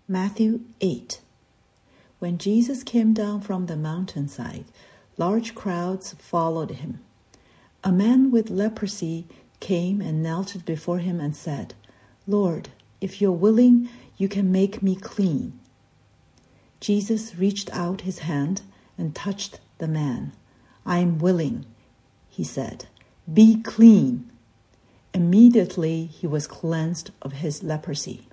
Matthew 8. When Jesus came down from the mountainside, large crowds followed him. A man with leprosy came and knelt before him and said, "Lord, if you're willing, you can make me clean." Jesus reached out his hand and touched the man. "I am willing," he said. "Be clean." Immediately he was cleansed of his leprosy.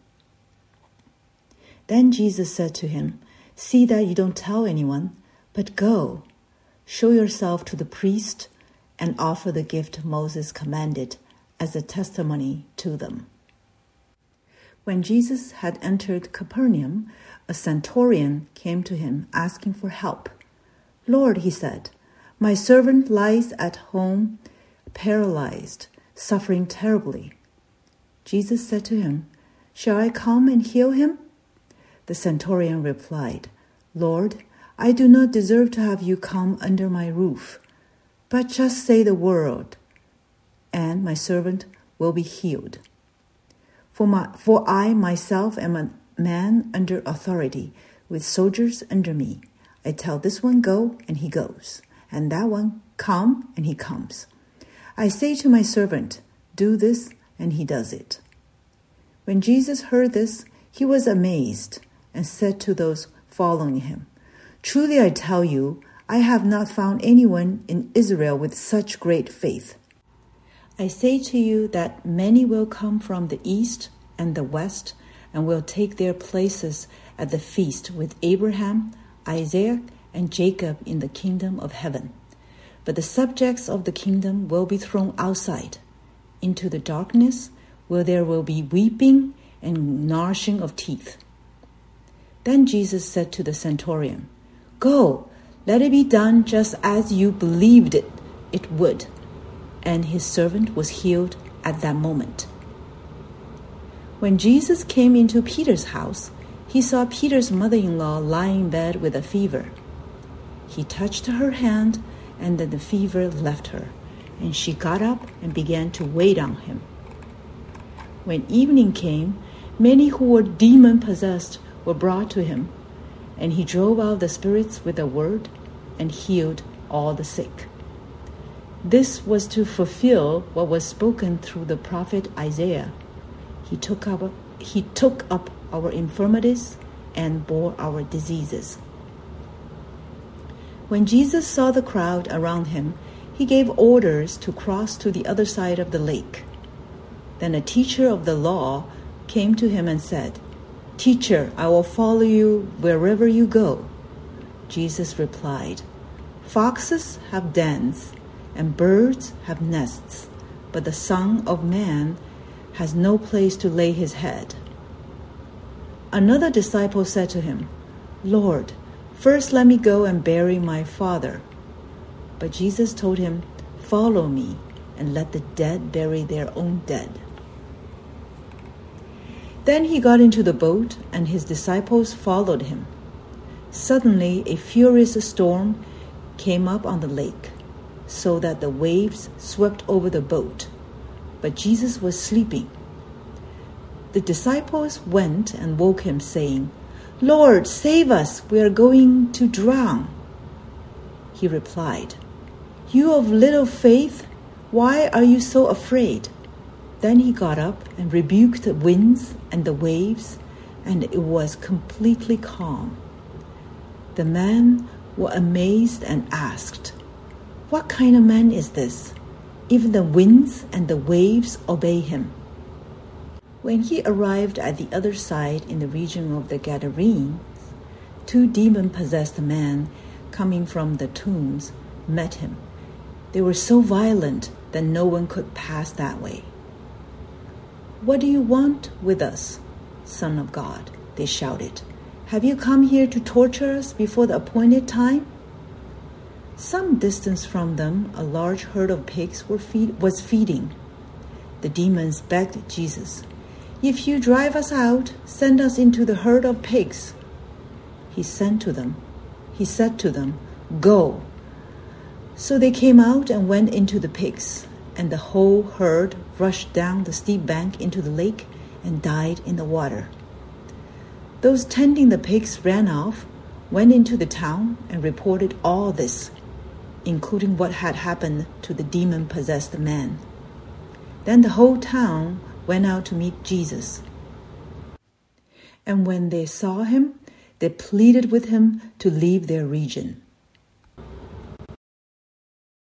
Then Jesus said to him, "See that you don't tell anyone, but go, show yourself to the priest, and offer the gift Moses commanded as a testimony to them." When Jesus had entered Capernaum, a centurion came to him asking for help. "Lord," he said, "my servant lies at home, paralyzed, suffering terribly." Jesus said to him, "Shall I come and heal him?" The centurion replied, "Lord, I do not deserve to have you come under my roof, but just say the word, and my servant will be healed. For I myself am a man under authority, with soldiers under me. I tell this one, go, and he goes, and that one, come, and he comes. I say to my servant, do this, and he does it." When Jesus heard this, he was amazed and said to those following him, "Truly I tell you, I have not found anyone in Israel with such great faith. I say to you that many will come from the east and the west and will take their places at the feast with Abraham, Isaac, and Jacob in the kingdom of heaven. But the subjects of the kingdom will be thrown outside, into the darkness, where there will be weeping and gnashing of teeth." Then Jesus said to the centurion, "Go, let it be done just as you believed it would." And his servant was healed at that moment. When Jesus came into Peter's house, he saw Peter's mother-in-law lying in bed with a fever. He touched her hand, and then the fever left her, and she got up and began to wait on him. When evening came, many who were demon-possessed were brought to him, and he drove out the spirits with a word and healed all the sick. This was to fulfill what was spoken through the prophet Isaiah. He took up our infirmities and bore our diseases. When Jesus saw the crowd around him, he gave orders to cross to the other side of the lake. Then a teacher of the law came to him and said, "Teacher, I will follow you wherever you go." Jesus replied, "Foxes have dens, and birds have nests, but the Son of Man has no place to lay his head." Another disciple said to him, "Lord, first let me go and bury my father." But Jesus told him, "Follow me, and let the dead bury their own dead." Then he got into the boat, and his disciples followed him. Suddenly a furious storm came up on the lake, so that the waves swept over the boat. But Jesus was sleeping. The disciples went and woke him, saying, "Lord, save us, we are going to drown." He replied, "You of little faith, why are you so afraid?" Then he got up and rebuked the winds and the waves, and it was completely calm. The men were amazed and asked, "What kind of man is this? Even the winds and the waves obey him." When he arrived at the other side in the region of the Gadarenes, 2 demon-possessed men coming from the tombs met him. They were so violent that no one could pass that way. "What do you want with us, Son of God?" they shouted. "Have you come here to torture us before the appointed time?" Some distance from them, a large herd of pigs was feeding. The demons begged Jesus, "If you drive us out, send us into the herd of pigs." He said to them, "Go." So they came out and went into the pigs, and the whole herd rushed down the steep bank into the lake and died in the water. Those tending the pigs ran off, went into the town, and reported all this, including what had happened to the demon-possessed man. Then the whole town went out to meet Jesus. And when they saw him, they pleaded with him to leave their region.